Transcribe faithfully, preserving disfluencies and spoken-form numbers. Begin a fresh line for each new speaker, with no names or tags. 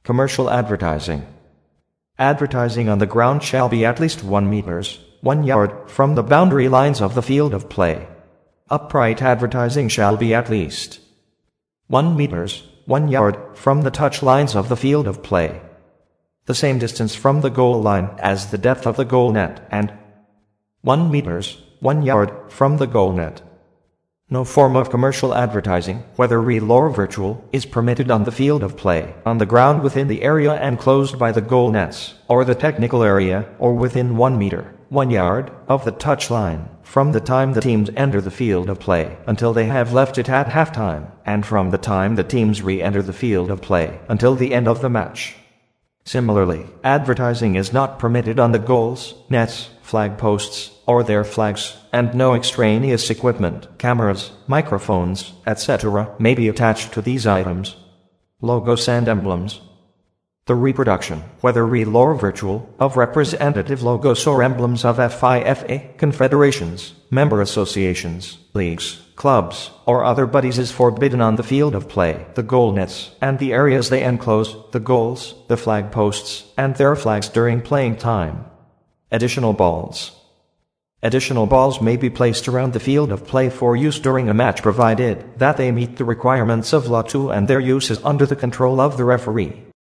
Commercial advertising. Advertising on the ground shall be at least one meters, one yard, from the boundary lines of the field of play. Upright advertising shall be at least one meters, one yard, from the touch lines of the field of play. The same distance from the goal line as the depth of the goal net, and one meters, one yard, from the goal net. No form of commercial advertising, whether real or virtual, is permitted on the field of play, on the ground within the area enclosed by the goal nets, or the technical area, or within one meter, one yard, of the touch line, from the time the teams enter the field of play until they have left it at halftime, and from the time the teams re-enter the field of play until the end of the match. Similarly, advertising is not permitted on the goals, nets, flag posts, or their flags, and no extraneous equipment, cameras, microphones, et cetera may be attached to these items. Logos and emblems. The reproduction, whether real or virtual, of representative logos or emblems of FIFA, confederations, member associations, leagues, clubs, or other bodies is forbidden on the field of play, the goal nets, and the areas they enclose, the goals, the flag posts, and their flags during playing time. Additional balls. Additional balls may be placed around the field of play for use during a match provided that they meet the requirements of Law two and their use is under the control of the referee.